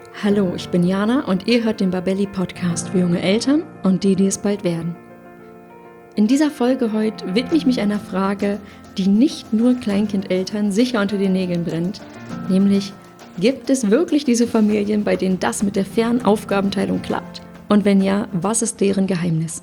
Hallo, ich bin Jana und ihr hört den Babelli Podcast für junge Eltern und die es bald werden. In dieser Folge heute widme ich mich einer Frage, die nicht nur Kleinkindeltern sicher unter den Nägeln brennt, nämlich: Gibt es wirklich diese Familien, bei denen das mit der fairen Aufgabenteilung klappt? Und wenn ja, was ist deren Geheimnis?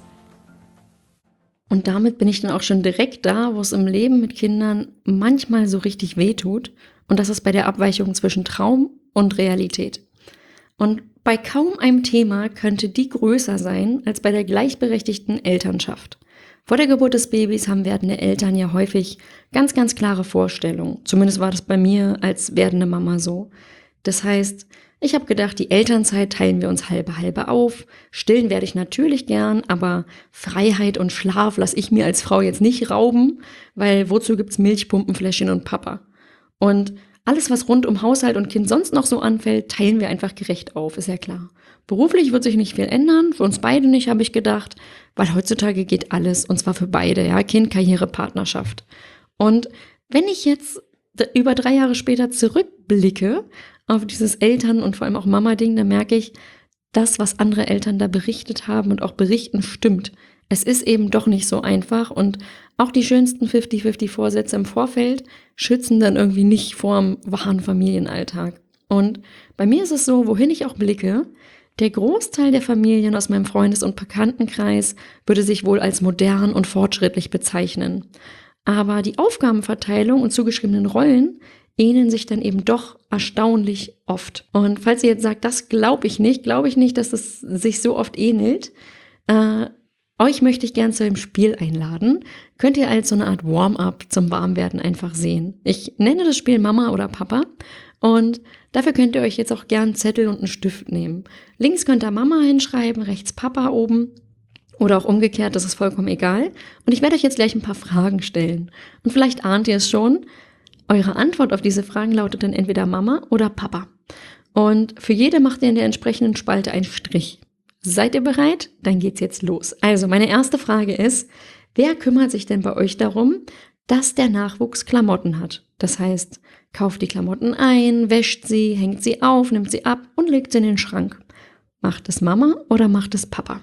Und damit bin ich dann auch schon direkt da, wo es im Leben mit Kindern manchmal so richtig wehtut, und das ist bei der Abweichung zwischen Traum und Realität. Und bei kaum einem Thema könnte die größer sein als bei der gleichberechtigten Elternschaft. Vor der Geburt des Babys haben werdende Eltern ja häufig ganz, ganz klare Vorstellungen. Zumindest war das bei mir als werdende Mama so. Das heißt, ich habe gedacht, die Elternzeit teilen wir uns halbe auf. Stillen werde ich natürlich gern, aber Freiheit und Schlaf lasse ich mir als Frau jetzt nicht rauben, weil wozu gibt's Milchpumpenfläschchen und Papa? Und alles, was rund um Haushalt und Kind sonst noch so anfällt, teilen wir einfach gerecht auf, ist ja klar. Beruflich wird sich nicht viel ändern, für uns beide nicht, habe ich gedacht, weil heutzutage geht alles, und zwar für beide, ja, Kind, Karriere, Partnerschaft. Und wenn ich jetzt über 3 Jahre später zurückblicke auf dieses Eltern- und vor allem auch Mama-Ding, dann merke ich, das, was andere Eltern da berichtet haben und auch berichten, stimmt. Es ist eben doch nicht so einfach, und auch die schönsten 50-50 Vorsätze im Vorfeld schützen dann irgendwie nicht vorm wahren Familienalltag. Und bei mir ist es so, wohin ich auch blicke, der Großteil der Familien aus meinem Freundes- und Bekanntenkreis würde sich wohl als modern und fortschrittlich bezeichnen. Aber die Aufgabenverteilung und zugeschriebenen Rollen ähneln sich dann eben doch erstaunlich oft. Und falls ihr jetzt sagt, das glaube ich nicht, dass es sich so oft ähnelt, euch möchte ich gern zu einem Spiel einladen. Könnt ihr als so eine Art Warm-up zum Warmwerden einfach sehen. Ich nenne das Spiel Mama oder Papa, und dafür könnt ihr euch jetzt auch gern einen Zettel und einen Stift nehmen. Links könnt ihr Mama hinschreiben, rechts Papa oben oder auch umgekehrt, das ist vollkommen egal. Und ich werde euch jetzt gleich ein paar Fragen stellen. Und vielleicht ahnt ihr es schon, eure Antwort auf diese Fragen lautet dann entweder Mama oder Papa. Und für jede macht ihr in der entsprechenden Spalte einen Strich. Seid ihr bereit? Dann geht's jetzt los. Also, meine erste Frage ist: Wer kümmert sich denn bei euch darum, dass der Nachwuchs Klamotten hat? Das heißt, kauft die Klamotten ein, wäscht sie, hängt sie auf, nimmt sie ab und legt sie in den Schrank. Macht es Mama oder macht es Papa?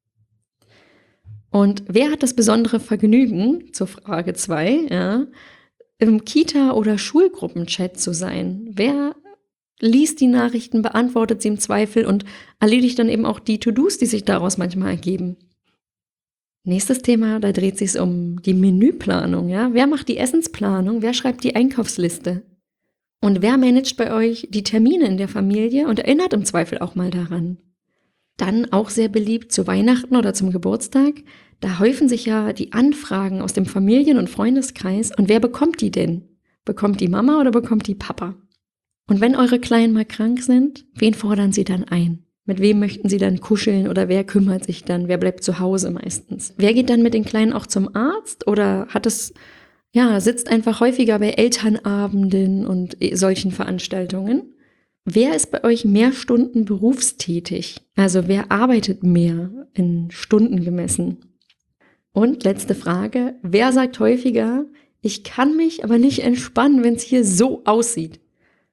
Und wer hat das besondere Vergnügen, zur Frage 2, ja, im Kita- oder Schulgruppenchat zu sein? Wer liest die Nachrichten, beantwortet sie im Zweifel und erledigt dann eben auch die To-Dos, die sich daraus manchmal ergeben? Nächstes Thema, da dreht sich um die Menüplanung. Ja? Wer macht die Essensplanung? Wer schreibt die Einkaufsliste? Und wer managt bei euch die Termine in der Familie und erinnert im Zweifel auch mal daran? Dann auch sehr beliebt zu Weihnachten oder zum Geburtstag. Da häufen sich ja die Anfragen aus dem Familien- und Freundeskreis. Und wer bekommt die denn? Bekommt die Mama oder bekommt die Papa? Und wenn eure Kleinen mal krank sind, wen fordern sie dann ein? Mit wem möchten sie dann kuscheln, oder wer kümmert sich dann? Wer bleibt zu Hause meistens? Wer geht dann mit den Kleinen auch zum Arzt oder sitzt einfach häufiger bei Elternabenden und solchen Veranstaltungen? Wer ist bei euch mehr Stunden berufstätig? Also wer arbeitet mehr in Stunden gemessen? Und letzte Frage: Wer sagt häufiger, ich kann mich aber nicht entspannen, wenn es hier so aussieht?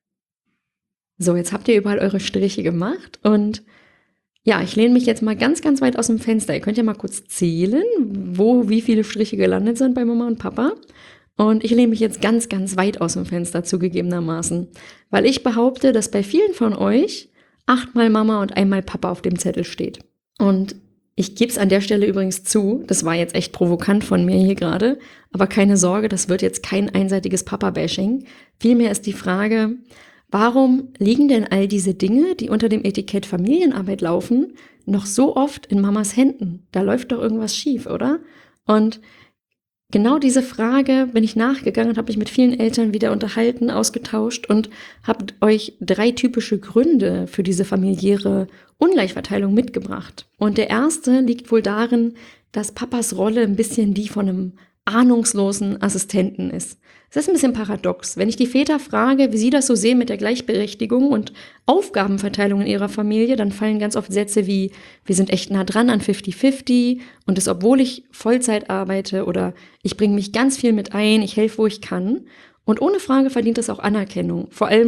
So, jetzt habt ihr überall eure Striche gemacht, und ja, ich lehne mich jetzt mal ganz, ganz weit aus dem Fenster. Ihr könnt ja mal kurz zählen, wie viele Striche gelandet sind bei Mama und Papa. Und ich lehne mich jetzt ganz, ganz weit aus dem Fenster zugegebenermaßen, weil ich behaupte, dass bei vielen von euch 8-mal Mama und 1-mal Papa auf dem Zettel steht. Und ich gebe es an der Stelle übrigens zu, das war jetzt echt provokant von mir hier gerade, aber keine Sorge, das wird jetzt kein einseitiges Papa-Bashing. Vielmehr ist die Frage: Warum liegen denn all diese Dinge, die unter dem Etikett Familienarbeit laufen, noch so oft in Mamas Händen? Da läuft doch irgendwas schief, oder? Und genau diese Frage bin ich nachgegangen und habe mich mit vielen Eltern wieder unterhalten, ausgetauscht und habe euch 3 typische Gründe für diese familiäre Ungleichverteilung mitgebracht. Und der erste liegt wohl darin, dass Papas Rolle ein bisschen die von einem ahnungslosen Assistenten ist. Es ist ein bisschen paradox. Wenn ich die Väter frage, wie sie das so sehen mit der Gleichberechtigung und Aufgabenverteilung in ihrer Familie, dann fallen ganz oft Sätze wie: Wir sind echt nah dran an 50-50 und das, obwohl ich Vollzeit arbeite, oder ich bringe mich ganz viel mit ein, ich helfe, wo ich kann. Und ohne Frage verdient das auch Anerkennung. Vor allem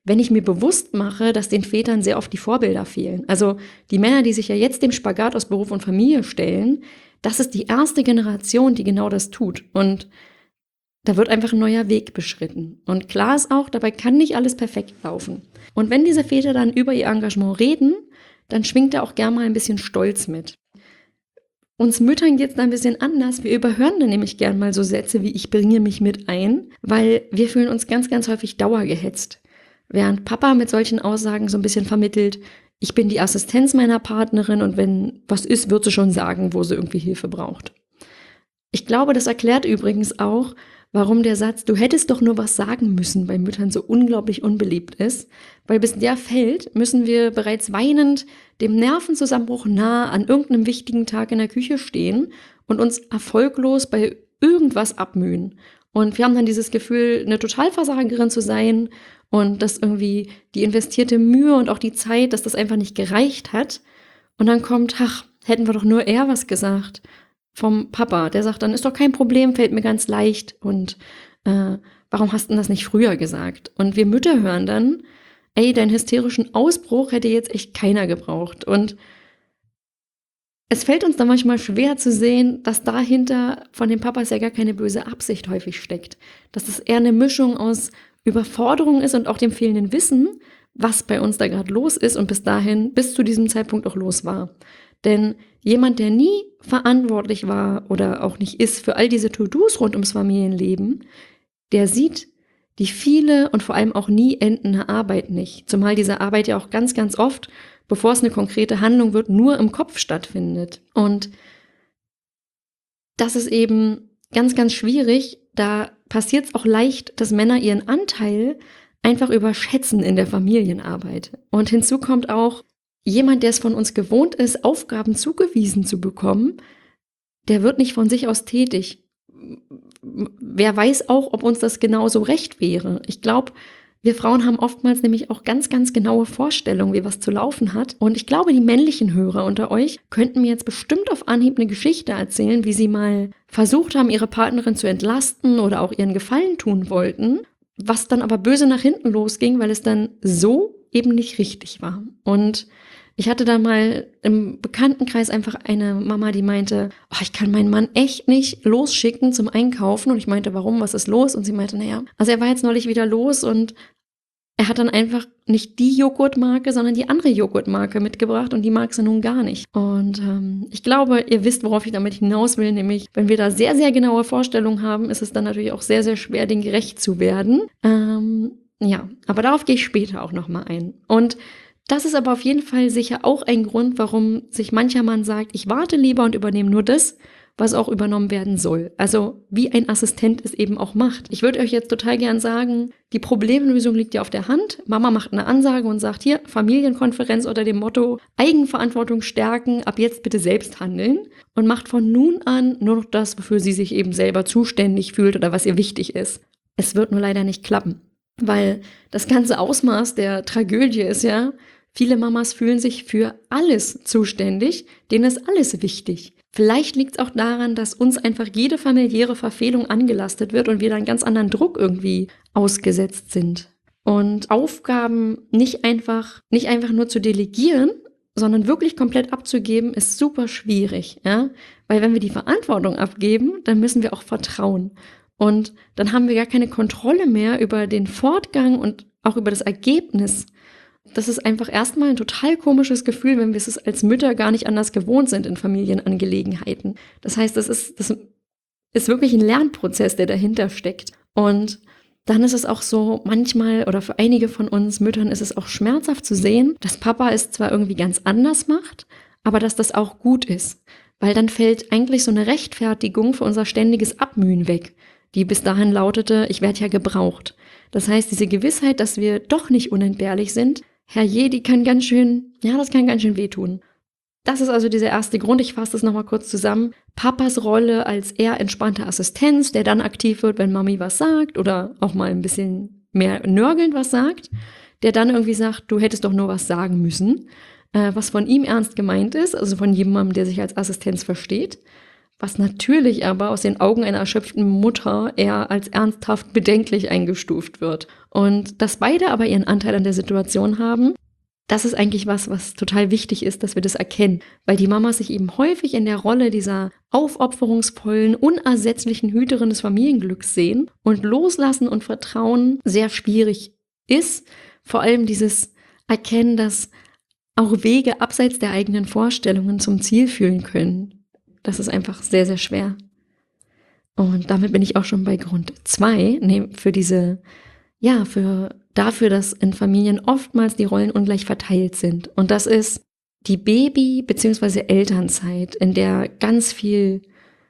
wenn ich mir bewusst mache, dass den Vätern sehr oft die Vorbilder fehlen. Also die Männer, die sich ja jetzt dem Spagat aus Beruf und Familie stellen, das ist die erste Generation, die genau das tut. Und da wird einfach ein neuer Weg beschritten. Und klar ist auch, dabei kann nicht alles perfekt laufen. Und wenn diese Väter dann über ihr Engagement reden, dann schwingt da auch gern mal ein bisschen Stolz mit. Uns Müttern geht es da ein bisschen anders. Wir überhören dann nämlich gern mal so Sätze wie ich bringe mich mit ein, weil wir fühlen uns ganz, ganz häufig dauergehetzt. Während Papa mit solchen Aussagen so ein bisschen vermittelt, ich bin die Assistenz meiner Partnerin und wenn was ist, wird sie schon sagen, wo sie irgendwie Hilfe braucht. Ich glaube, das erklärt übrigens auch, warum der Satz, du hättest doch nur was sagen müssen, bei Müttern so unglaublich unbeliebt ist. Weil bis der fällt, müssen wir bereits weinend dem Nervenzusammenbruch nahe an irgendeinem wichtigen Tag in der Küche stehen und uns erfolglos bei irgendwas abmühen. Und wir haben dann dieses Gefühl, eine Totalversagerin zu sein und dass irgendwie die investierte Mühe und auch die Zeit, dass das einfach nicht gereicht hat. Und dann kommt, hätten wir doch nur eher was gesagt. Vom Papa, der sagt dann, ist doch kein Problem, fällt mir ganz leicht und warum hast du das nicht früher gesagt? Und wir Mütter hören dann, deinen hysterischen Ausbruch hätte jetzt echt keiner gebraucht. Und es fällt uns dann manchmal schwer zu sehen, dass dahinter von den Papas ja gar keine böse Absicht häufig steckt. Dass es eher eine Mischung aus Überforderung ist und auch dem fehlenden Wissen, was bei uns da gerade los ist und bis zu diesem Zeitpunkt auch los war. Denn jemand, der nie verantwortlich war oder auch nicht ist für all diese To-Dos rund ums Familienleben, der sieht die viele und vor allem auch nie endende Arbeit nicht. Zumal diese Arbeit ja auch ganz, ganz oft, bevor es eine konkrete Handlung wird, nur im Kopf stattfindet. Und das ist eben ganz, ganz schwierig. Da passiert es auch leicht, dass Männer ihren Anteil einfach überschätzen in der Familienarbeit. Und hinzu kommt auch, jemand, der es von uns gewohnt ist, Aufgaben zugewiesen zu bekommen, der wird nicht von sich aus tätig. Wer weiß auch, ob uns das genauso recht wäre. Ich glaube, wir Frauen haben oftmals nämlich auch ganz, ganz genaue Vorstellungen, wie was zu laufen hat. Und ich glaube, die männlichen Hörer unter euch könnten mir jetzt bestimmt auf Anhieb eine Geschichte erzählen, wie sie mal versucht haben, ihre Partnerin zu entlasten oder auch ihren Gefallen tun wollten, was dann aber böse nach hinten losging, weil es dann so eben nicht richtig war. Und ich hatte da mal im Bekanntenkreis einfach eine Mama, die meinte, ich kann meinen Mann echt nicht losschicken zum Einkaufen. Und ich meinte, warum, was ist los? Und sie meinte, also er war jetzt neulich wieder los und er hat dann einfach nicht die Joghurtmarke, sondern die andere Joghurtmarke mitgebracht und die mag sie nun gar nicht. Und ich glaube, ihr wisst, worauf ich damit hinaus will, nämlich, wenn wir da sehr, sehr genaue Vorstellungen haben, ist es dann natürlich auch sehr, sehr schwer, denen gerecht zu werden. Aber darauf gehe ich später auch nochmal ein. Und das ist aber auf jeden Fall sicher auch ein Grund, warum sich mancher Mann sagt, ich warte lieber und übernehme nur das, was auch übernommen werden soll. Also wie ein Assistent es eben auch macht. Ich würde euch jetzt total gern sagen, die Problemlösung liegt ja auf der Hand. Mama macht eine Ansage und sagt, hier, Familienkonferenz unter dem Motto, Eigenverantwortung stärken, ab jetzt bitte selbst handeln und macht von nun an nur noch das, wofür sie sich eben selber zuständig fühlt oder was ihr wichtig ist. Es wird nur leider nicht klappen, weil das ganze Ausmaß der Tragödie ist ja, viele Mamas fühlen sich für alles zuständig, denen ist alles wichtig. Vielleicht liegt es auch daran, dass uns einfach jede familiäre Verfehlung angelastet wird und wir da einen ganz anderen Druck irgendwie ausgesetzt sind. Und Aufgaben nicht einfach nur zu delegieren, sondern wirklich komplett abzugeben, ist super schwierig. Ja? Weil wenn wir die Verantwortung abgeben, dann müssen wir auch vertrauen. Und dann haben wir gar keine Kontrolle mehr über den Fortgang und auch über das Ergebnis. Das ist einfach erstmal ein total komisches Gefühl, wenn wir es als Mütter gar nicht anders gewohnt sind in Familienangelegenheiten. Das heißt, das ist wirklich ein Lernprozess, der dahinter steckt. Und dann ist es auch so, manchmal oder für einige von uns Müttern ist es auch schmerzhaft zu sehen, dass Papa es zwar irgendwie ganz anders macht, aber dass das auch gut ist. Weil dann fällt eigentlich so eine Rechtfertigung für unser ständiges Abmühen weg, die bis dahin lautete, ich werde ja gebraucht. Das heißt, diese Gewissheit, dass wir doch nicht unentbehrlich sind, herrje, das kann ganz schön wehtun. Das ist also dieser erste Grund. Ich fasse das nochmal kurz zusammen. Papas Rolle als eher entspannter Assistenz, der dann aktiv wird, wenn Mami was sagt oder auch mal ein bisschen mehr nörgelnd was sagt, der dann irgendwie sagt, du hättest doch nur was sagen müssen, was von ihm ernst gemeint ist, also von jemandem, der sich als Assistenz versteht, was natürlich aber aus den Augen einer erschöpften Mutter eher als ernsthaft bedenklich eingestuft wird. Und dass beide aber ihren Anteil an der Situation haben, das ist eigentlich was total wichtig ist, dass wir das erkennen, weil die Mamas sich eben häufig in der Rolle dieser aufopferungsvollen, unersetzlichen Hüterin des Familienglücks sehen und Loslassen und Vertrauen sehr schwierig ist. Vor allem dieses Erkennen, dass auch Wege abseits der eigenen Vorstellungen zum Ziel führen können. Das ist einfach sehr, sehr schwer. Und damit bin ich auch schon bei Grund 2, dafür, dass in Familien oftmals die Rollen ungleich verteilt sind. Und das ist die Baby- bzw. Elternzeit, in der ganz viel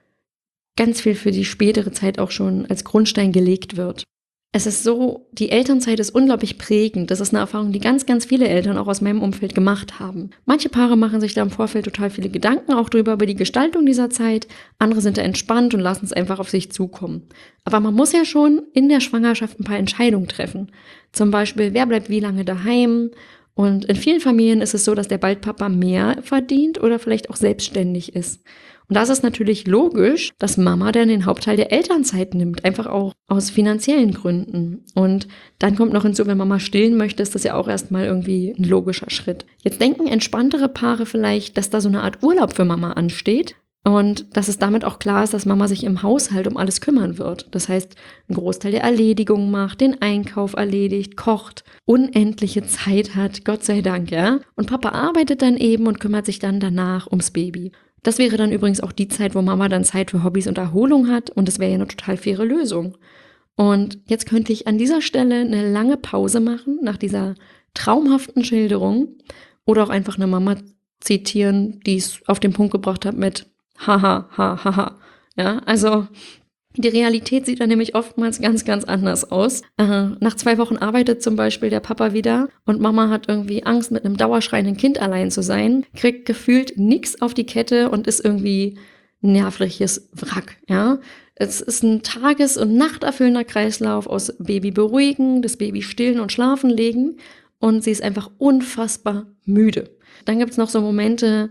für die spätere Zeit auch schon als Grundstein gelegt wird. Es ist so, die Elternzeit ist unglaublich prägend. Das ist eine Erfahrung, die ganz, ganz viele Eltern auch aus meinem Umfeld gemacht haben. Manche Paare machen sich da im Vorfeld total viele Gedanken auch drüber, über die Gestaltung dieser Zeit. Andere sind da entspannt und lassen es einfach auf sich zukommen. Aber man muss ja schon in der Schwangerschaft ein paar Entscheidungen treffen. Zum Beispiel, wer bleibt wie lange daheim? Und in vielen Familien ist es so, dass der Baldpapa mehr verdient oder vielleicht auch selbstständig ist. Und das ist natürlich logisch, dass Mama dann den Hauptteil der Elternzeit nimmt, einfach auch aus finanziellen Gründen. Und dann kommt noch hinzu, wenn Mama stillen möchte, ist das ja auch erstmal irgendwie ein logischer Schritt. Jetzt denken entspanntere Paare vielleicht, dass da so eine Art Urlaub für Mama ansteht und dass es damit auch klar ist, dass Mama sich im Haushalt um alles kümmern wird. Das heißt, einen Großteil der Erledigungen macht, den Einkauf erledigt, kocht, unendliche Zeit hat, Gott sei Dank, ja. Und Papa arbeitet dann eben und kümmert sich dann danach ums Baby. Das wäre dann übrigens auch die Zeit, wo Mama dann Zeit für Hobbys und Erholung hat und das wäre ja eine total faire Lösung. Und jetzt könnte ich an dieser Stelle eine lange Pause machen, nach dieser traumhaften Schilderung oder auch einfach eine Mama zitieren, die es auf den Punkt gebracht hat mit haha, ha, ha, ha. Ja, also die Realität sieht dann nämlich oftmals ganz, ganz anders aus. Nach 2 Wochen arbeitet zum Beispiel der Papa wieder und Mama hat irgendwie Angst, mit einem dauerschreienden Kind allein zu sein, kriegt gefühlt nichts auf die Kette und ist irgendwie ein nervliches Wrack. Ja, es ist ein tages- und nachterfüllender Kreislauf aus Baby beruhigen, das Baby stillen und schlafen legen und sie ist einfach unfassbar müde. Dann gibt's noch so Momente,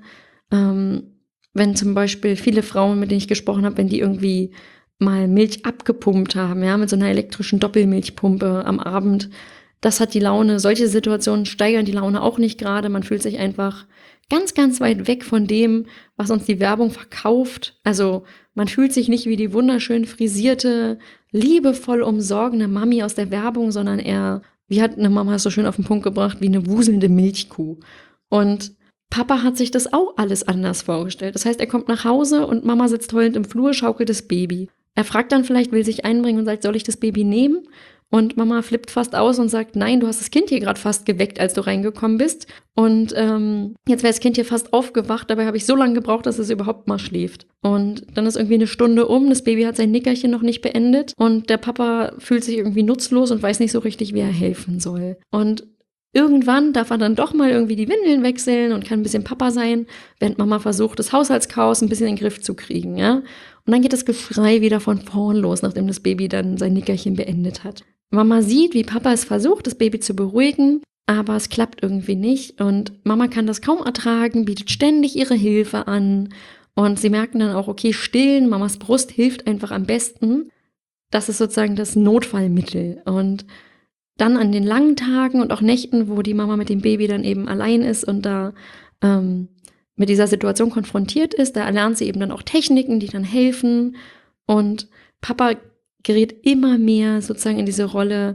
wenn zum Beispiel viele Frauen, mit denen ich gesprochen habe, wenn die irgendwie mal Milch abgepumpt haben, ja, mit so einer elektrischen Doppelmilchpumpe am Abend. Das hat die Laune, solche Situationen steigern die Laune auch nicht gerade. Man fühlt sich einfach ganz, ganz weit weg von dem, was uns die Werbung verkauft. Also man fühlt sich nicht wie die wunderschön frisierte, liebevoll umsorgende Mami aus der Werbung, sondern eher, wie hat eine Mama es so schön auf den Punkt gebracht, wie eine wuselnde Milchkuh. Und Papa hat sich das auch alles anders vorgestellt. Das heißt, er kommt nach Hause und Mama sitzt heulend im Flur, schaukelt das Baby. Er fragt dann vielleicht, will sich einbringen und sagt, soll ich das Baby nehmen? Und Mama flippt fast aus und sagt, nein, du hast das Kind hier gerade fast geweckt, als du reingekommen bist. Und jetzt wäre das Kind hier fast aufgewacht, dabei habe ich so lange gebraucht, dass es überhaupt mal schläft. Und dann ist irgendwie eine Stunde das Baby hat sein Nickerchen noch nicht beendet und der Papa fühlt sich irgendwie nutzlos und weiß nicht so richtig, wie er helfen soll. Und irgendwann darf er dann doch mal irgendwie die Windeln wechseln und kann ein bisschen Papa sein, während Mama versucht, das Haushaltschaos ein bisschen in den Griff zu kriegen, ja. Und dann geht das Geschrei wieder von vorn los, nachdem das Baby dann sein Nickerchen beendet hat. Mama sieht, wie Papa es versucht, das Baby zu beruhigen, aber es klappt irgendwie nicht und Mama kann das kaum ertragen, bietet ständig ihre Hilfe an und sie merken dann auch, okay, stillen, Mamas Brust hilft einfach am besten. Das ist sozusagen das Notfallmittel und dann an den langen Tagen und auch Nächten, wo die Mama mit dem Baby dann eben allein ist und da mit dieser Situation konfrontiert ist, da erlernt sie eben dann auch Techniken, die dann helfen und Papa gerät immer mehr sozusagen in diese Rolle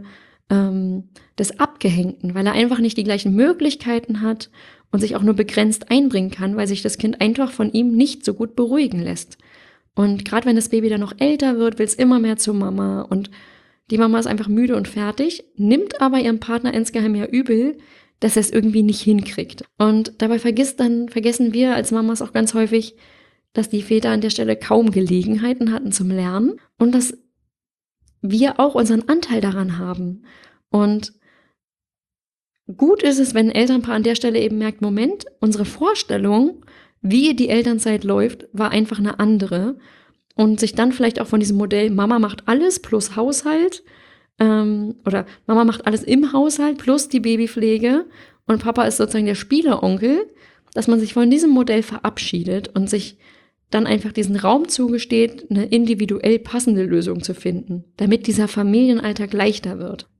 des Abgehängten, weil er einfach nicht die gleichen Möglichkeiten hat und sich auch nur begrenzt einbringen kann, weil sich das Kind einfach von ihm nicht so gut beruhigen lässt. Und gerade wenn das Baby dann noch älter wird, will es immer mehr zur Mama und die Mama ist einfach müde und fertig, nimmt aber ihrem Partner insgeheim ja übel, dass er es irgendwie nicht hinkriegt. Und dabei vergessen wir als Mamas auch ganz häufig, dass die Väter an der Stelle kaum Gelegenheiten hatten zum Lernen und dass wir auch unseren Anteil daran haben. Und gut ist es, wenn ein Elternpaar an der Stelle eben merkt, Moment, unsere Vorstellung, wie die Elternzeit läuft, war einfach eine andere. Und sich dann vielleicht auch von diesem Modell Mama macht alles plus Haushalt oder Mama macht alles im Haushalt plus die Babypflege und Papa ist sozusagen der Spieleronkel, dass man sich von diesem Modell verabschiedet und sich dann einfach diesen Raum zugesteht, eine individuell passende Lösung zu finden, damit dieser Familienalltag leichter wird.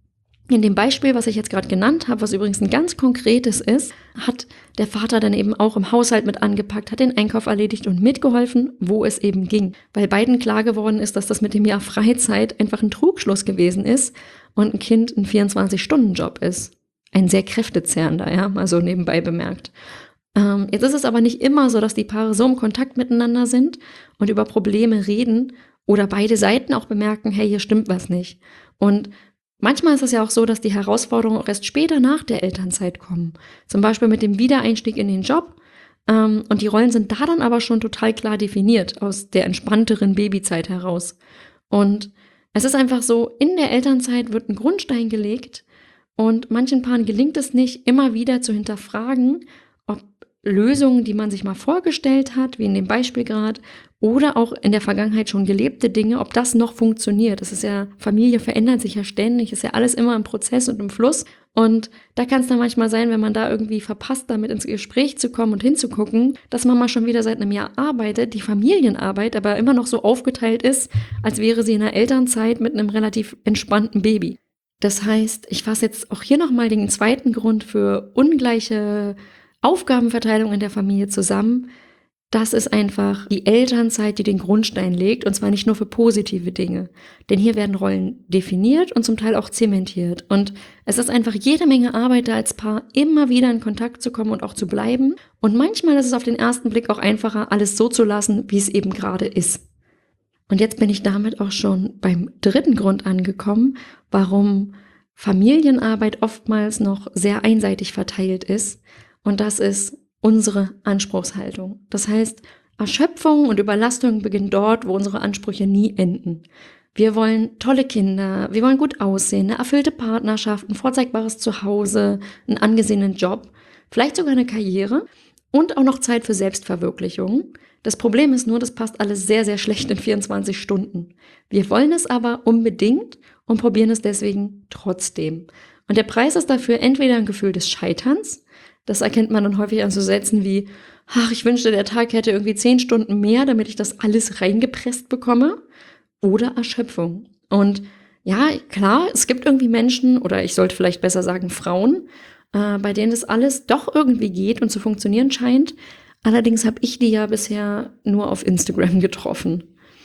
In dem Beispiel, was ich jetzt gerade genannt habe, was übrigens ein ganz konkretes ist, hat der Vater dann eben auch im Haushalt mit angepackt, hat den Einkauf erledigt und mitgeholfen, wo es eben ging. Weil beiden klar geworden ist, dass das mit dem Jahr Freizeit einfach ein Trugschluss gewesen ist und ein Kind ein 24-Stunden-Job ist. Ein sehr kräftezehrender, ja, also nebenbei bemerkt. Jetzt ist es aber nicht immer so, dass die Paare so im Kontakt miteinander sind und über Probleme reden oder beide Seiten auch bemerken, hey, hier stimmt was nicht. Und manchmal ist es ja auch so, dass die Herausforderungen auch erst später nach der Elternzeit kommen. Zum Beispiel mit dem Wiedereinstieg in den Job. Und die Rollen sind da dann aber schon total klar definiert aus der entspannteren Babyzeit heraus. Und es ist einfach so, in der Elternzeit wird ein Grundstein gelegt und manchen Paaren gelingt es nicht, immer wieder zu hinterfragen, ob Lösungen, die man sich mal vorgestellt hat, wie in dem Beispiel gerade, oder auch in der Vergangenheit schon gelebte Dinge, ob das noch funktioniert. Das ist ja, Familie verändert sich ja ständig, ist ja alles immer im Prozess und im Fluss. Und da kann es dann manchmal sein, wenn man da irgendwie verpasst, damit ins Gespräch zu kommen und hinzugucken, dass man mal schon wieder seit einem Jahr arbeitet, die Familienarbeit aber immer noch so aufgeteilt ist, als wäre sie in der Elternzeit mit einem relativ entspannten Baby. Das heißt, ich fasse jetzt auch hier nochmal den zweiten Grund für ungleiche Aufgabenverteilung in der Familie zusammen. Das ist einfach die Elternzeit, die den Grundstein legt, und zwar nicht nur für positive Dinge. Denn hier werden Rollen definiert und zum Teil auch zementiert. Und es ist einfach jede Menge Arbeit, da als Paar immer wieder in Kontakt zu kommen und auch zu bleiben. Und manchmal ist es auf den ersten Blick auch einfacher, alles so zu lassen, wie es eben gerade ist. Und jetzt bin ich damit auch schon beim dritten Grund angekommen, warum Familienarbeit oftmals noch sehr einseitig verteilt ist. Und das ist unsere Anspruchshaltung. Das heißt, Erschöpfung und Überlastung beginnen dort, wo unsere Ansprüche nie enden. Wir wollen tolle Kinder, wir wollen gut aussehen, eine erfüllte Partnerschaft, ein vorzeigbares Zuhause, einen angesehenen Job, vielleicht sogar eine Karriere und auch noch Zeit für Selbstverwirklichung. Das Problem ist nur, das passt alles sehr, sehr schlecht in 24 Stunden. Wir wollen es aber unbedingt und probieren es deswegen trotzdem. Und der Preis ist dafür entweder ein Gefühl des Scheiterns. Das erkennt man dann häufig an so Sätzen wie, ach, ich wünschte, der Tag hätte irgendwie 10 Stunden mehr, damit ich das alles reingepresst bekomme. Oder Erschöpfung. Und ja, klar, es gibt irgendwie Menschen, oder ich sollte vielleicht besser sagen Frauen, bei denen das alles doch irgendwie geht und zu funktionieren scheint. Allerdings habe ich die ja bisher nur auf Instagram getroffen.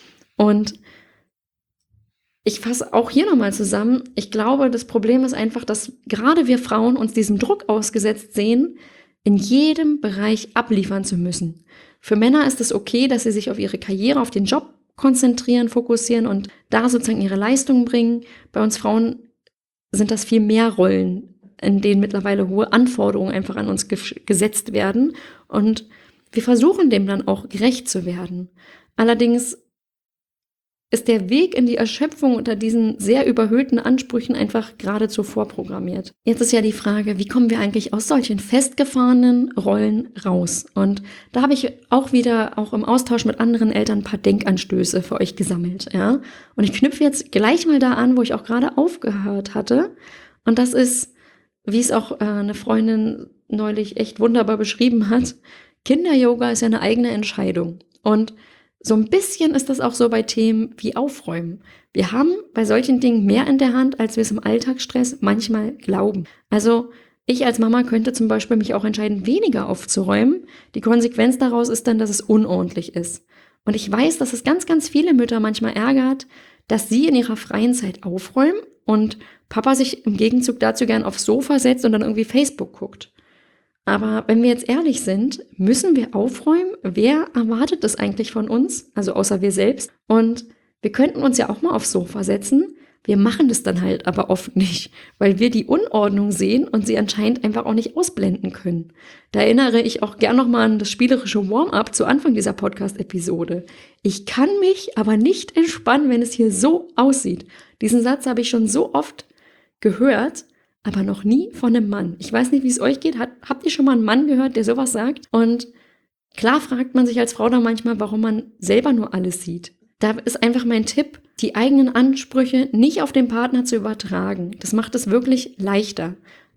Und ich fasse auch hier nochmal zusammen. Ich glaube, das Problem ist einfach, dass gerade wir Frauen uns diesem Druck ausgesetzt sehen, in jedem Bereich abliefern zu müssen. Für Männer ist es okay, dass sie sich auf ihre Karriere, auf den Job konzentrieren, fokussieren und da sozusagen ihre Leistung bringen. Bei uns Frauen sind das viel mehr Rollen, in denen mittlerweile hohe Anforderungen einfach an uns gesetzt werden. Und wir versuchen dem dann auch gerecht zu werden. Allerdings ist der Weg in die Erschöpfung unter diesen sehr überhöhten Ansprüchen einfach geradezu vorprogrammiert. Jetzt ist ja die Frage, wie kommen wir eigentlich aus solchen festgefahrenen Rollen raus? Und da habe ich auch wieder, auch im Austausch mit anderen Eltern, ein paar Denkanstöße für euch gesammelt. Ja? Und ich knüpfe jetzt gleich mal da an, wo ich auch gerade aufgehört hatte. Und das ist, wie es auch eine Freundin neulich echt wunderbar beschrieben hat, Kinder-Yoga ist ja eine eigene Entscheidung. Und so ein bisschen ist das auch so bei Themen wie Aufräumen. Wir haben bei solchen Dingen mehr in der Hand, als wir es im Alltagsstress manchmal glauben. Also ich als Mama könnte zum Beispiel mich auch entscheiden, weniger aufzuräumen. Die Konsequenz daraus ist dann, dass es unordentlich ist. Und ich weiß, dass es ganz, ganz viele Mütter manchmal ärgert, dass sie in ihrer freien Zeit aufräumen und Papa sich im Gegenzug dazu gern aufs Sofa setzt und dann irgendwie Facebook guckt. Aber wenn wir jetzt ehrlich sind, müssen wir aufräumen? Wer erwartet das eigentlich von uns? Also außer wir selbst. Und wir könnten uns ja auch mal aufs Sofa setzen. Wir machen das dann halt aber oft nicht, weil wir die Unordnung sehen und sie anscheinend einfach auch nicht ausblenden können. Da erinnere ich auch gern nochmal an das spielerische Warm-up zu Anfang dieser Podcast-Episode. Ich kann mich aber nicht entspannen, wenn es hier so aussieht. Diesen Satz habe ich schon so oft gehört, aber noch nie von einem Mann. Ich weiß nicht, wie es euch geht. Habt ihr schon mal einen Mann gehört, der sowas sagt? Und klar fragt man sich als Frau dann manchmal, warum man selber nur alles sieht. Da ist einfach mein Tipp, die eigenen Ansprüche nicht auf den Partner zu übertragen. Das macht es wirklich leichter.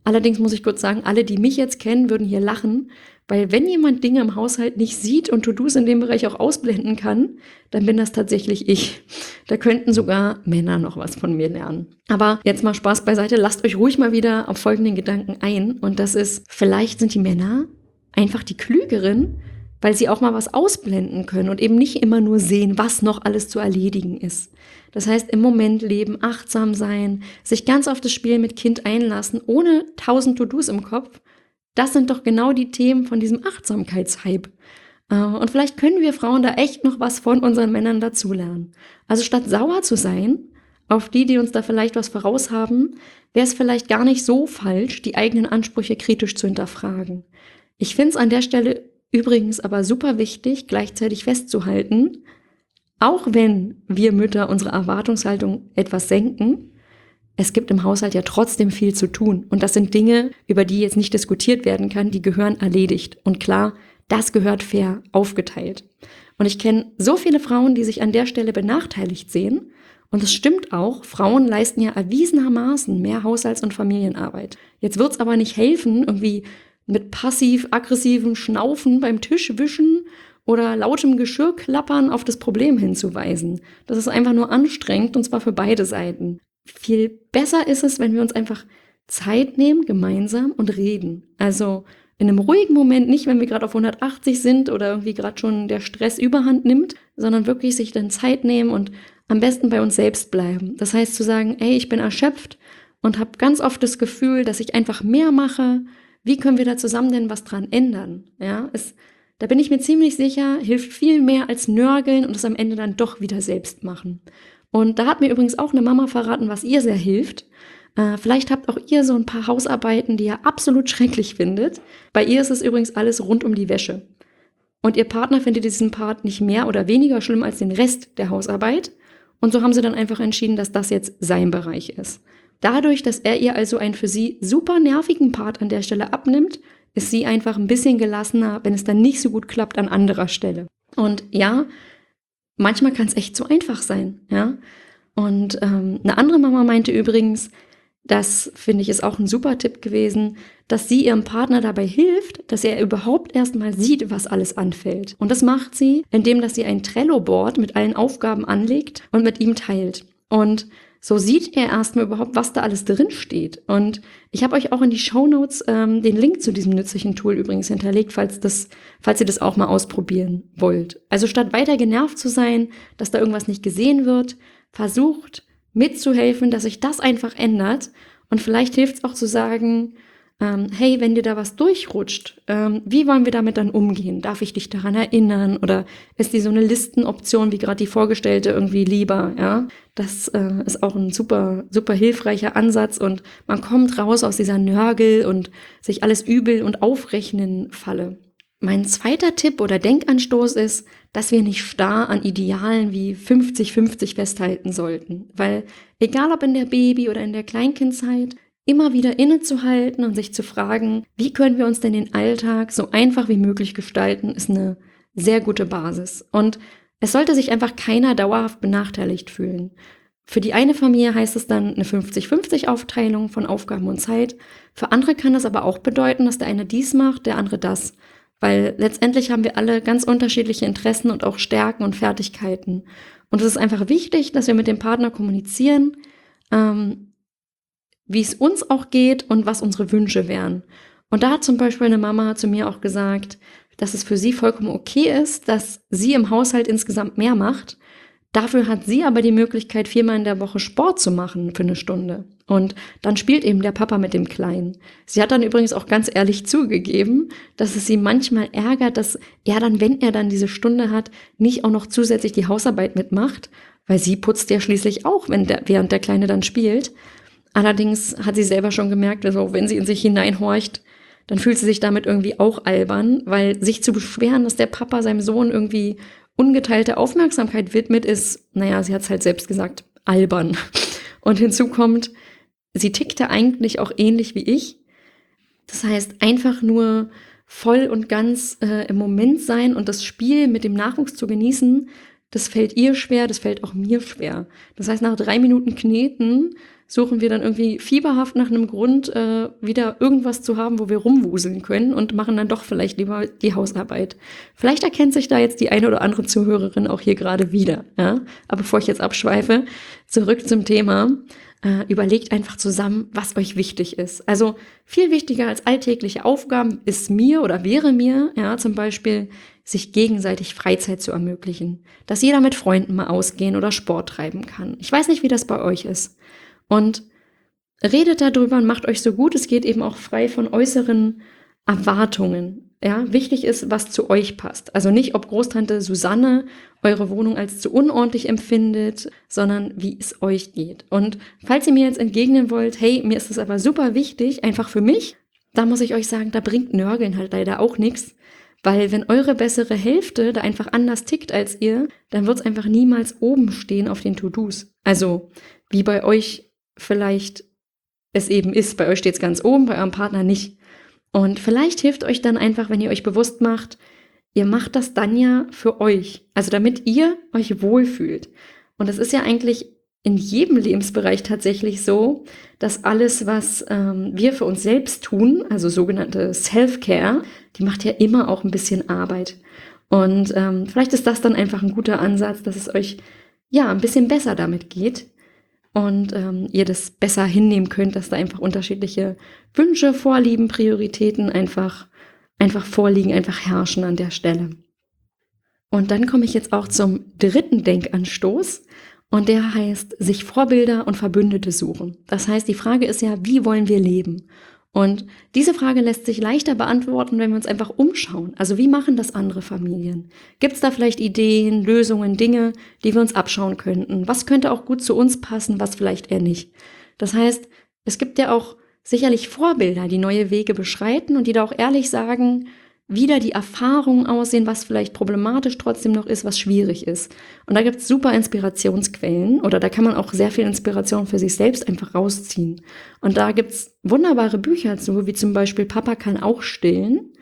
Allerdings muss ich kurz sagen, alle, die mich jetzt kennen, würden hier lachen, weil wenn jemand Dinge im Haushalt nicht sieht und To-Dos in dem Bereich auch ausblenden kann, dann bin das tatsächlich ich. Da könnten sogar Männer noch was von mir lernen. Aber jetzt mal Spaß beiseite, lasst euch ruhig mal wieder auf folgenden Gedanken ein. Und das ist, vielleicht sind die Männer einfach die Klügeren, weil sie auch mal was ausblenden können und eben nicht immer nur sehen, was noch alles zu erledigen ist. Das heißt, im Moment leben, achtsam sein, sich ganz auf das Spiel mit Kind einlassen, ohne 1000 To-Dos im Kopf. Das sind doch genau die Themen von diesem Achtsamkeitshype. Und vielleicht können wir Frauen da echt noch was von unseren Männern dazulernen. Also statt sauer zu sein auf die uns da vielleicht was voraus haben, wäre es vielleicht gar nicht so falsch, die eigenen Ansprüche kritisch zu hinterfragen. Ich finde es an der Stelle übrigens aber super wichtig, gleichzeitig festzuhalten, auch wenn wir Mütter unsere Erwartungshaltung etwas senken, es gibt im Haushalt ja trotzdem viel zu tun. Und das sind Dinge, über die jetzt nicht diskutiert werden kann, die gehören erledigt. Und klar, das gehört fair aufgeteilt. Und ich kenne so viele Frauen, die sich an der Stelle benachteiligt sehen. Und es stimmt auch, Frauen leisten ja erwiesenermaßen mehr Haushalts- und Familienarbeit. Jetzt wird's aber nicht helfen, irgendwie mit passiv-aggressivem Schnaufen beim Tisch wischen oder lautem Geschirrklappern auf das Problem hinzuweisen. Das ist einfach nur anstrengend, und zwar für beide Seiten. Viel besser ist es, wenn wir uns einfach Zeit nehmen, gemeinsam und reden. Also in einem ruhigen Moment, nicht wenn wir gerade auf 180 sind oder irgendwie gerade schon der Stress überhand nimmt, sondern wirklich sich dann Zeit nehmen und am besten bei uns selbst bleiben. Das heißt zu sagen, ey, ich bin erschöpft und habe ganz oft das Gefühl, dass ich einfach mehr mache. Wie können wir da zusammen denn was dran ändern? Ja, da bin ich mir ziemlich sicher, hilft viel mehr als nörgeln und es am Ende dann doch wieder selbst machen. Und da hat mir übrigens auch eine Mama verraten, was ihr sehr hilft. Vielleicht habt auch ihr so ein paar Hausarbeiten, die ihr absolut schrecklich findet. Bei ihr ist es übrigens alles rund um die Wäsche. Und ihr Partner findet diesen Part nicht mehr oder weniger schlimm als den Rest der Hausarbeit. Und so haben sie dann einfach entschieden, dass das jetzt sein Bereich ist. Dadurch, dass er ihr also einen für sie super nervigen Part an der Stelle abnimmt, ist sie einfach ein bisschen gelassener, wenn es dann nicht so gut klappt an anderer Stelle. Und ja, manchmal kann es echt so einfach sein, ja. Und eine andere Mama meinte übrigens, das finde ich ist auch ein super Tipp gewesen, dass sie ihrem Partner dabei hilft, dass er überhaupt erstmal sieht, was alles anfällt. Und das macht sie, indem dass sie ein Trello-Board mit allen Aufgaben anlegt und mit ihm teilt. Und so sieht er erstmal überhaupt, was da alles drin steht. Und ich habe euch auch in die Shownotes den Link zu diesem nützlichen Tool übrigens hinterlegt, falls ihr das auch mal ausprobieren wollt. Also statt weiter genervt zu sein, dass da irgendwas nicht gesehen wird, versucht mitzuhelfen, dass sich das einfach ändert. Und vielleicht hilft es auch zu sagen, hey, wenn dir da was durchrutscht, wie wollen wir damit dann umgehen? Darf ich dich daran erinnern? Oder ist die so eine Listenoption, wie gerade die vorgestellte, irgendwie lieber? Ja, das ist auch ein super, super hilfreicher Ansatz und man kommt raus aus dieser Nörgel und sich alles übel und aufrechnen Falle. Mein zweiter Tipp oder Denkanstoß ist, dass wir nicht starr an Idealen wie 50-50 festhalten sollten. Weil egal ob in der Baby- oder in der Kleinkindzeit, immer wieder innezuhalten und sich zu fragen, wie können wir uns denn den Alltag so einfach wie möglich gestalten, ist eine sehr gute Basis. Und es sollte sich einfach keiner dauerhaft benachteiligt fühlen. Für die eine Familie heißt es dann eine 50-50 Aufteilung von Aufgaben und Zeit. Für andere kann das aber auch bedeuten, dass der eine dies macht, der andere das. Weil letztendlich haben wir alle ganz unterschiedliche Interessen und auch Stärken und Fertigkeiten. Und es ist einfach wichtig, dass wir mit dem Partner kommunizieren, wie es uns auch geht und was unsere Wünsche wären. Und da hat zum Beispiel eine Mama zu mir auch gesagt, dass es für sie vollkommen okay ist, dass sie im Haushalt insgesamt mehr macht. Dafür hat sie aber die Möglichkeit, 4-mal in der Woche Sport zu machen für eine Stunde. Und dann spielt eben der Papa mit dem Kleinen. Sie hat dann übrigens auch ganz ehrlich zugegeben, dass es sie manchmal ärgert, dass er dann, wenn er dann diese Stunde hat, nicht auch noch zusätzlich die Hausarbeit mitmacht, weil sie putzt ja schließlich auch, während der Kleine dann spielt. Allerdings hat sie selber schon gemerkt, also wenn sie in sich hineinhorcht, dann fühlt sie sich damit irgendwie auch albern, weil sich zu beschweren, dass der Papa seinem Sohn irgendwie ungeteilte Aufmerksamkeit widmet, ist, naja, sie hat es halt selbst gesagt, albern. Und hinzu kommt, sie tickte eigentlich auch ähnlich wie ich. Das heißt, einfach nur voll und ganz im Moment sein und das Spiel mit dem Nachwuchs zu genießen, das fällt ihr schwer, das fällt auch mir schwer. Das heißt, nach 3 Minuten Kneten suchen wir dann irgendwie fieberhaft nach einem Grund, wieder irgendwas zu haben, wo wir rumwuseln können und machen dann doch vielleicht lieber die Hausarbeit. Vielleicht erkennt sich da jetzt die eine oder andere Zuhörerin auch hier gerade wieder. Ja? Aber bevor ich jetzt abschweife, zurück zum Thema. Überlegt einfach zusammen, was euch wichtig ist. Also viel wichtiger als alltägliche Aufgaben ist mir oder wäre mir, ja, zum Beispiel sich gegenseitig Freizeit zu ermöglichen. Dass jeder mit Freunden mal ausgehen oder Sport treiben kann. Ich weiß nicht, wie das bei euch ist. Und redet darüber und macht euch so gut es geht eben auch frei von äußeren Erwartungen. Ja, wichtig ist, was zu euch passt. Also nicht, ob Großtante Susanne eure Wohnung als zu unordentlich empfindet, sondern wie es euch geht. Und falls ihr mir jetzt entgegnen wollt, hey, mir ist das aber super wichtig, einfach für mich, da muss ich euch sagen, da bringt Nörgeln halt leider auch nichts. Weil wenn eure bessere Hälfte da einfach anders tickt als ihr, dann wird es einfach niemals oben stehen auf den To-Dos. Also wie bei euch vielleicht es eben ist. Bei euch steht es ganz oben, bei eurem Partner nicht. Und vielleicht hilft euch dann einfach, wenn ihr euch bewusst macht, ihr macht das dann ja für euch. Also damit ihr euch wohlfühlt. Und es ist ja eigentlich in jedem Lebensbereich tatsächlich so, dass alles, was wir für uns selbst tun, also sogenannte Self-Care, die macht ja immer auch ein bisschen Arbeit. Und vielleicht ist das dann einfach ein guter Ansatz, dass es euch ja ein bisschen besser damit geht. Und ihr das besser hinnehmen könnt, dass da einfach unterschiedliche Wünsche, Vorlieben, Prioritäten einfach vorliegen, einfach herrschen an der Stelle. Und dann komme ich jetzt auch zum dritten Denkanstoß und der heißt, sich Vorbilder und Verbündete suchen. Das heißt, die Frage ist ja, wie wollen wir leben? Und diese Frage lässt sich leichter beantworten, wenn wir uns einfach umschauen. Also wie machen das andere Familien? Gibt es da vielleicht Ideen, Lösungen, Dinge, die wir uns abschauen könnten? Was könnte auch gut zu uns passen, was vielleicht eher nicht? Das heißt, es gibt ja auch sicherlich Vorbilder, die neue Wege beschreiten und die da auch ehrlich sagen, wie da die Erfahrungen aussehen, was vielleicht problematisch trotzdem noch ist, was schwierig ist. Und da gibt es super Inspirationsquellen oder da kann man auch sehr viel Inspiration für sich selbst einfach rausziehen. Und da gibt es wunderbare Bücher zu, wie zum Beispiel Papa kann auch stillen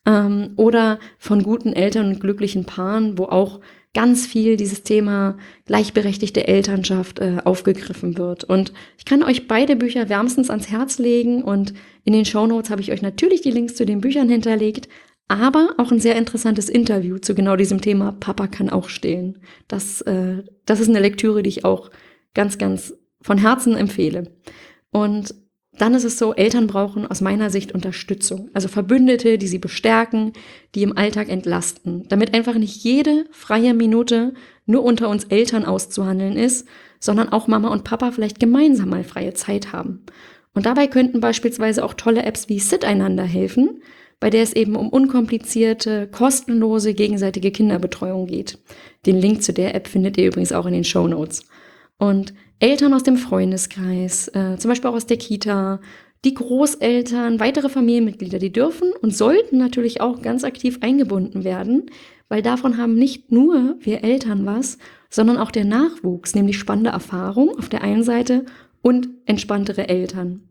oder von guten Eltern und glücklichen Paaren, wo auch ganz viel dieses Thema gleichberechtigte Elternschaft aufgegriffen wird. Und ich kann euch beide Bücher wärmstens ans Herz legen und in den Shownotes habe ich euch natürlich die Links zu den Büchern hinterlegt, aber auch ein sehr interessantes Interview zu genau diesem Thema Papa kann auch stillen. Das ist eine Lektüre, die ich auch ganz, ganz von Herzen empfehle. Und dann ist es so, Eltern brauchen aus meiner Sicht Unterstützung. Also Verbündete, die sie bestärken, die im Alltag entlasten. Damit einfach nicht jede freie Minute nur unter uns Eltern auszuhandeln ist, sondern auch Mama und Papa vielleicht gemeinsam mal freie Zeit haben. Und dabei könnten beispielsweise auch tolle Apps wie Siteinander helfen, bei der es eben um unkomplizierte, kostenlose, gegenseitige Kinderbetreuung geht. Den Link zu der App findet ihr übrigens auch in den Shownotes. Und Eltern aus dem Freundeskreis, zum Beispiel auch aus der Kita, die Großeltern, weitere Familienmitglieder, die dürfen und sollten natürlich auch ganz aktiv eingebunden werden, weil davon haben nicht nur wir Eltern was, sondern auch der Nachwuchs, nämlich spannende Erfahrung auf der einen Seite und entspanntere Eltern.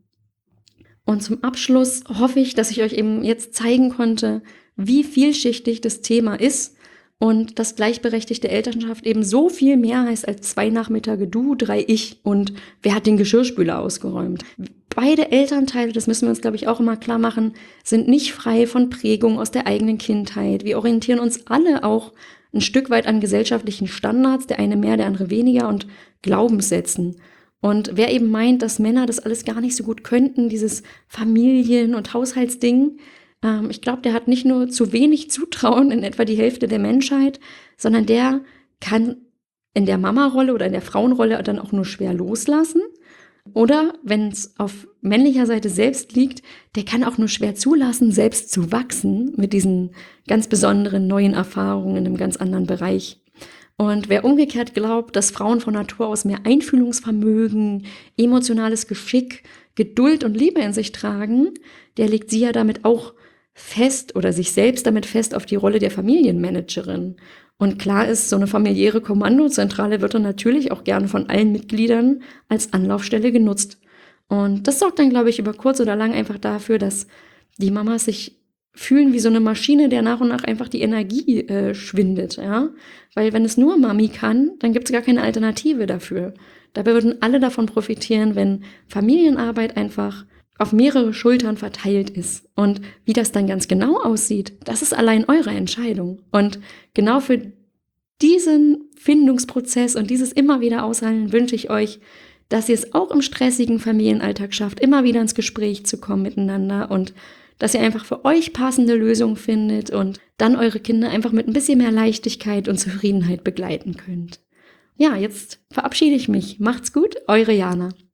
Und zum Abschluss hoffe ich, dass ich euch eben jetzt zeigen konnte, wie vielschichtig das Thema ist und dass gleichberechtigte Elternschaft eben so viel mehr heißt als 2 Nachmittage du, 3 ich und wer hat den Geschirrspüler ausgeräumt. Beide Elternteile, das müssen wir uns, glaube ich, auch immer klar machen, sind nicht frei von Prägung aus der eigenen Kindheit. Wir orientieren uns alle auch ein Stück weit an gesellschaftlichen Standards, der eine mehr, der andere weniger und Glaubenssätzen. Und wer eben meint, dass Männer das alles gar nicht so gut könnten, dieses Familien- und Haushaltsding, ich glaube, der hat nicht nur zu wenig Zutrauen in etwa die Hälfte der Menschheit, sondern der kann in der Mama-Rolle oder in der Frauenrolle dann auch nur schwer loslassen. Oder wenn es auf männlicher Seite selbst liegt, der kann auch nur schwer zulassen, selbst zu wachsen mit diesen ganz besonderen neuen Erfahrungen in einem ganz anderen Bereich. Und wer umgekehrt glaubt, dass Frauen von Natur aus mehr Einfühlungsvermögen, emotionales Geschick, Geduld und Liebe in sich tragen, der legt sie ja damit auch fest oder sich selbst damit fest auf die Rolle der Familienmanagerin. Und klar ist, so eine familiäre Kommandozentrale wird dann natürlich auch gerne von allen Mitgliedern als Anlaufstelle genutzt. Und das sorgt dann, glaube ich, über kurz oder lang einfach dafür, dass die Mamas sich fühlen wie so eine Maschine, der nach und nach einfach die Energie schwindet, ja. Weil wenn es nur Mami kann, dann gibt es gar keine Alternative dafür. dabei würden alle davon profitieren, wenn Familienarbeit einfach auf mehrere Schultern verteilt ist. Und wie das dann ganz genau aussieht, das ist allein eure Entscheidung. Und genau für diesen Findungsprozess und dieses immer wieder Aushandeln wünsche ich euch, dass ihr es auch im stressigen Familienalltag schafft, immer wieder ins Gespräch zu kommen miteinander und dass ihr einfach für euch passende Lösungen findet und dann eure Kinder einfach mit ein bisschen mehr Leichtigkeit und Zufriedenheit begleiten könnt. Ja, jetzt verabschiede ich mich. Macht's gut, eure Jana.